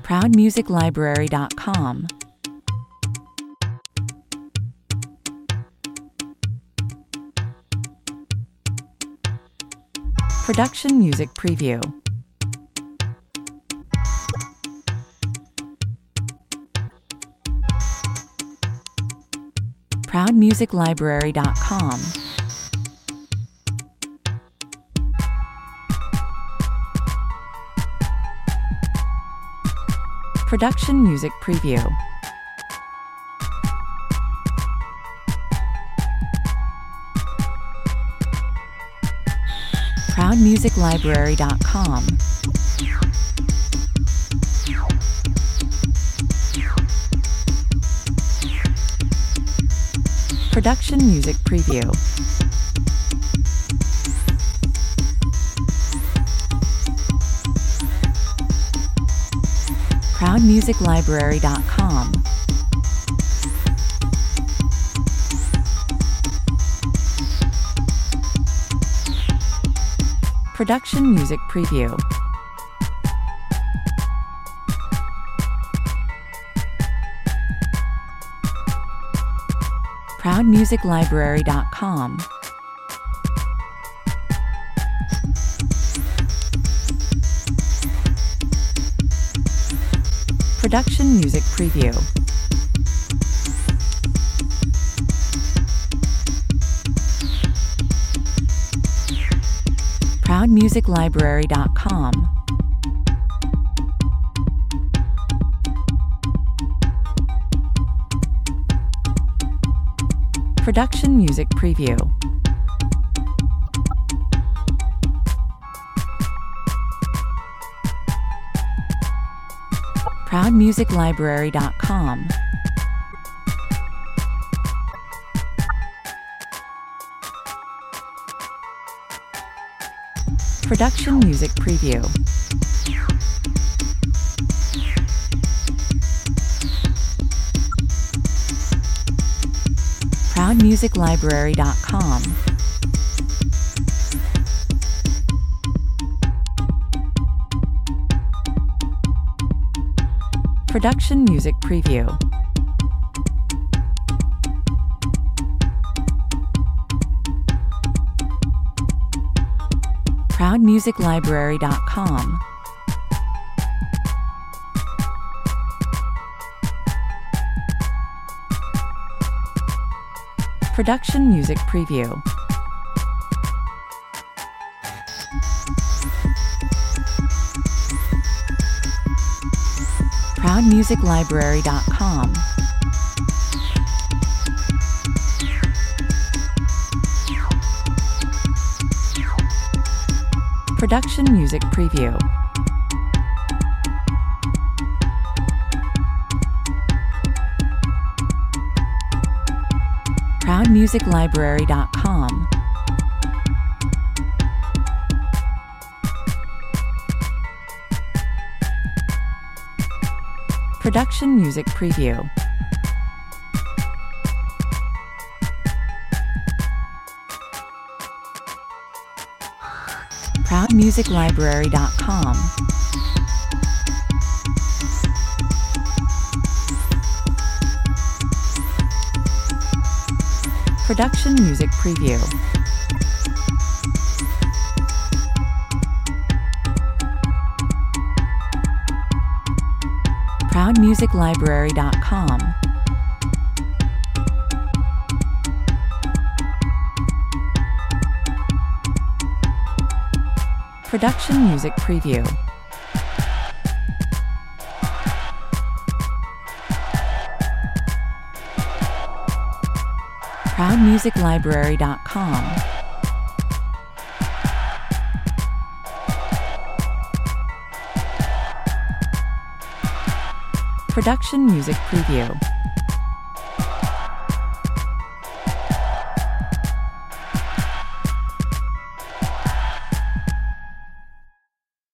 ProudMusicLibrary.com. Production Music Preview. ProudMusicLibrary.com. Production Music Preview. ProudMusicLibrary.com. Production Music Preview. ProudMusicLibrary.com. Production Music Preview. ProudMusicLibrary.com. Production Music Preview. ProudMusicLibrary.com. Production Music Preview. ProudMusicLibrary.com. Production Music Preview. ProudMusicLibrary.com. Production Music Preview. ProudMusicLibrary.com. Production Music Preview. ProudMusicLibrary.com. Production Music Preview. ProudMusicLibrary.com. Production Music Preview. ProudMusicLibrary.com. Production Music Preview. ProudMusicLibrary.com. Production Music Preview. ProudMusicLibrary.com. Production Music Preview.